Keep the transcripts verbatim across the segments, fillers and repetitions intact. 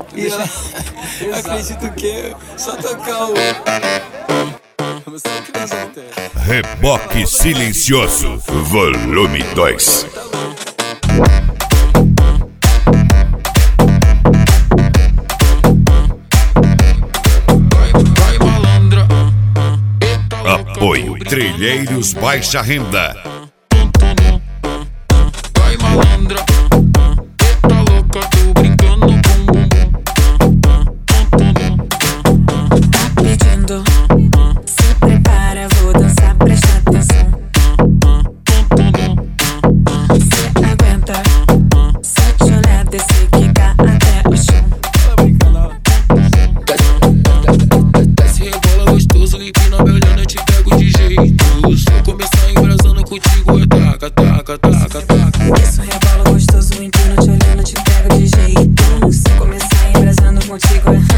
E ela, eu acredito que só tocar o... Reboque Silencioso, volume dois. Apoio Trilheiros Baixa Renda. Vai malandra, tá louca, tô brincando com bumbum. Tá pedindo, se prepara, vou dançar, presta atenção. Cê aguenta, só te olhar, descer, quicar até o chão. Desce, rebola gostoso, empina me olhando, eu te pego de jeito. Se eu começar embrasando contigo, é taca, taca, taca, taca. Isso rebola gostoso, empina te olhando, te pego de jeito. Se começar embrasando contigo, é...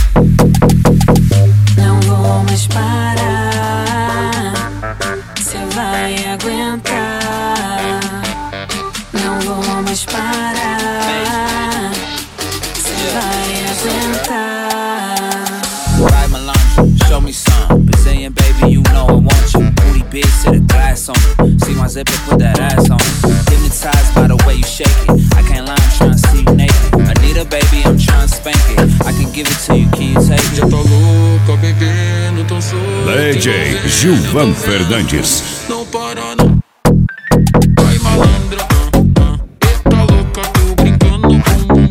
Não vou mais parar, cê vai aguentar. Não vou mais parar, cê vai aguentar. Right, Melange, show me some. Brazilian baby, you know I want you. Booty big, sit a glass on it. See my zipper, put that ass on it. Hypnotized by the way you shake it. I can't lie, I'm tryna see you naked. I need a baby, I'm tryna spank it. I can give it to you, can you take Já it? tá louca, bebendo, tão solta. D J Gilvan Fernandes. Não para não. Vai malandra, tá louca, tô brincando com bumbum.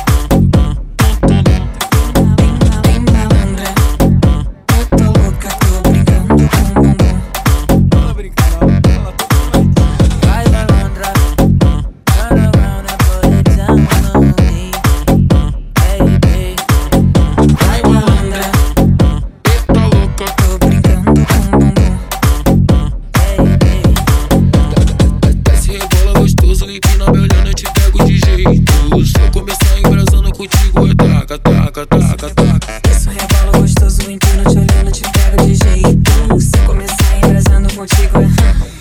Bem malandra, eu tô louca, tô brincando com bumbum. Right, Melandra, turn around and put it down on me, baby. Vai malandra, Tá louca, tô brincando com bumbum. Baby. desce, rebola gostoso, empina me olhando, eu te pego de jeito. Se eu começar embrasando contigo, é taca, taca, taca, taca. Isso rebola gostoso, empina te olhando, te pego de jeito. Se começar embrasando contigo, é...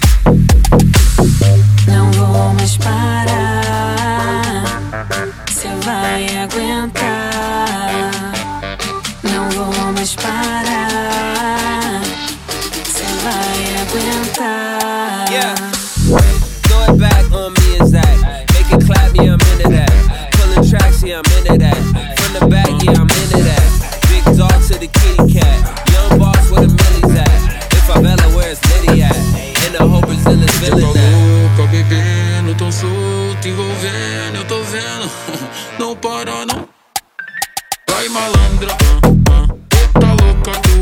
Não vou mais parar, cê vai aguentar. Não vou mais parar, cê vai aguentar. Yeah. Throw it back on me and Zach. Make it clap, yeah, I'm into that. Pulling tracks, yeah, I'm into that. From the back, yeah, I'm into that. Big dog to the kitty cat. Young boss where the millies at. If I Bella, where's Liddy at? In the whole Brazilian Já tá feeling that. louca, bebendo, tão solto, envolvendo, eu tô vendo. Não para não. Vai malandra, tá louca, tô